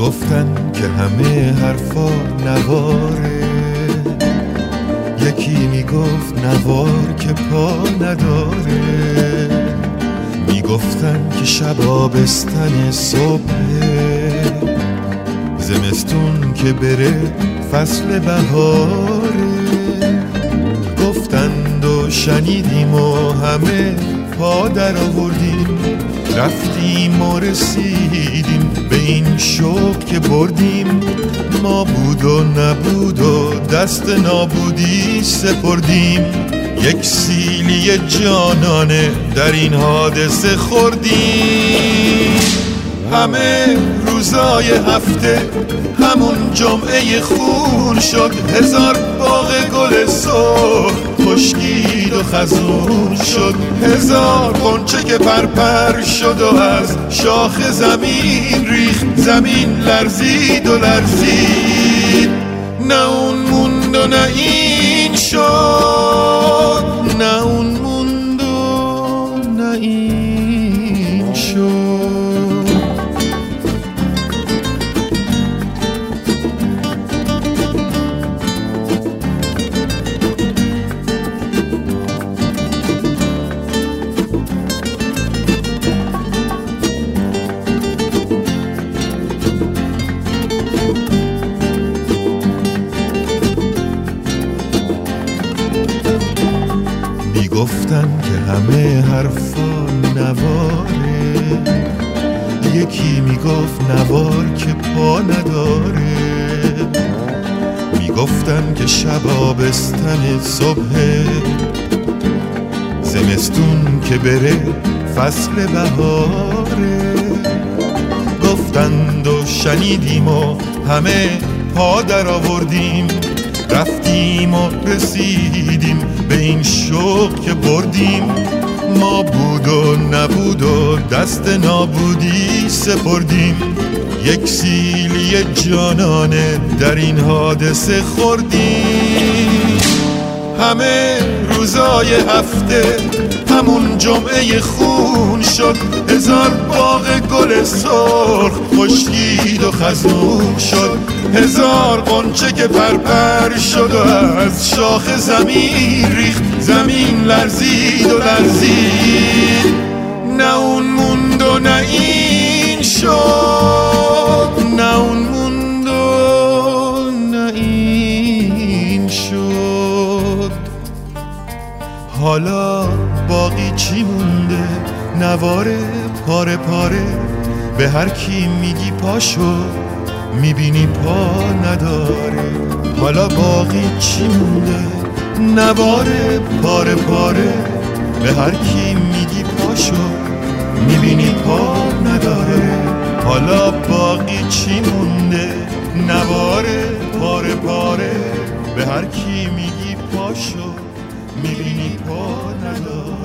میگفتن که همه حرفا نواره، یکی میگفت نوار که پا نداره. میگفتن که شب آبستن صبحه، زمستون که بره فصل بهاره. گفتند و شنیدیم و همه پا در آوردیم، رفتیم و رسیدیم به این شوق که بردیم. ما بود و نبود و دست نابودی سپردیم، یک سیلی جانانه در این حادثه خوردیم. همه روزای هفته همون جمعه خون شد، هزار باغ گل سرخ خشکید و خزون شد. هزار غنچه که پرپر شد و از شاخ زمین ریخت، زمین لرزید و لرزید. نه اون موند و نه این شد، نه اون موند و نه این شد. گفتن که همه حرفا نواره، یکی میگفت نوار که پا نداره. میگفتن که شب آبستن صبح، زمستون که بره فصل بهاره. گفتند و شنیدیم و همه پا در آوردیم، رفتیم و رسیدیم به این شوق که بردیم. ما بود و نبود و دست نابودی سپردیم، یک سیلی جانانه در این حادثه خوردیم. همه روزای هفته همون جمعه خون شد، هزار باغ گل سرخ خشکید و خزون شد. هزار غنچه که پرپر شد و از شاخ زمین ریخت، زمین لرزید و لرزید. نه اون موند و نه این شد، نه اون موند و نه این شد. حالا باقی چی مونده؟ نواره پاره پاره، به هر کی میگی پاشو میبینی پا نداره. حالا باقی چی مونده؟ نواره پاره پاره، به هر کی میگی پاشو میبینی پا نداره. حالا باقی چی مونده؟ نواره پاره پاره، به هر کی میگی پاشو میبینی پا نداره.